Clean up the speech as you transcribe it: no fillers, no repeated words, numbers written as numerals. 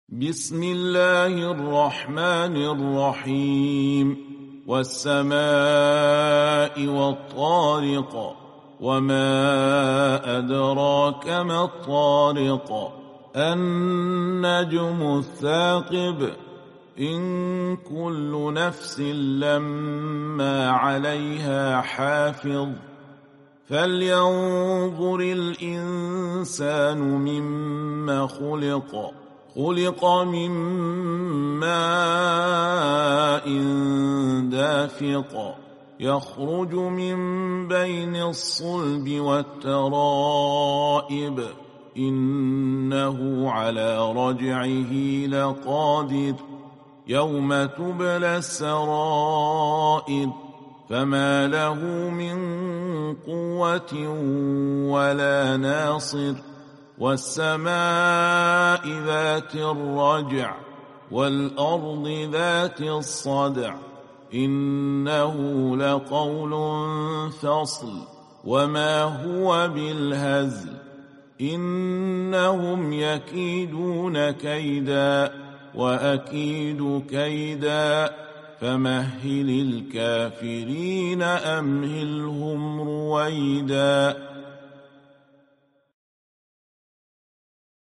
بسم الله الرحمن الرحيم والسماء والطارق وما أدراك ما الطارق النجم الثاقب إن كل نفس لما عليها حافظ فلينظر الإنسان مما خلق من ماء دافق يخرج من بين الصلب والترائب إنه على رجعه لقادر يوم تبلى السرائر فما له من قوة ولا ناصر والسماء ذات الرجع والأرض ذات الصدع إنه لقول فصل وما هو بالهزل إنهم يكيدون كيدا وأكيد كيدا فمهل الكافرين أمهلهم رويدا